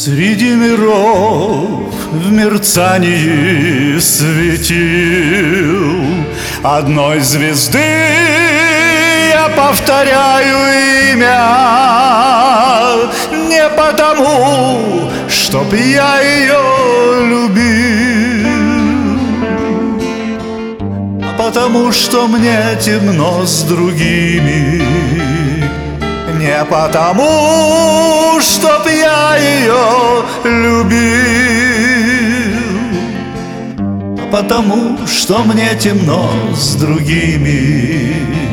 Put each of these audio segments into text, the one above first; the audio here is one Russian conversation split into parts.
Среди миров в мерцании светил одной звезды я повторяю имя не потому, чтоб я ее любил, а потому, что мне темно с другими. Не потому, чтоб я ее любил, а потому, что мне темно с другими.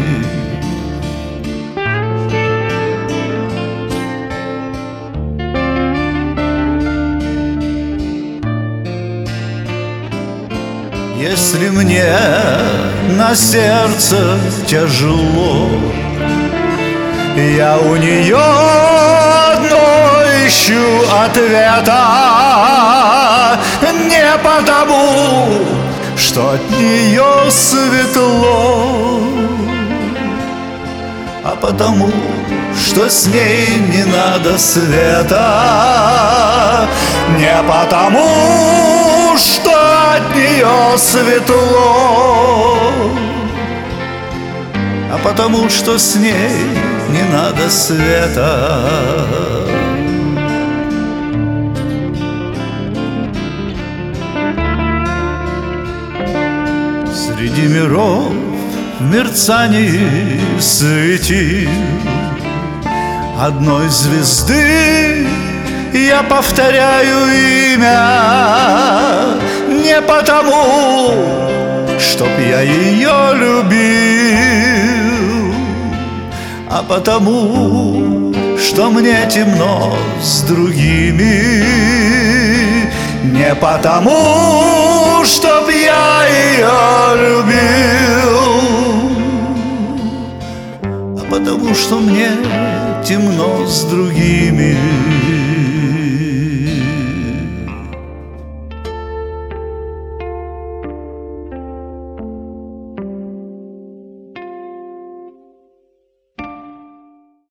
Если мне на сердце тяжело, я у нее одно ищу ответа. Не потому, что от нее светло, а потому, что с ней не надо света. Не потому, что от нее светло, а потому, что с ней не надо света. Среди миров в мерцании светил одной звезды я повторяю имя не потому, чтоб я ее любил, а потому, что мне темно с другими. Не потому, чтоб я ее любил, а потому, что мне темно с другими.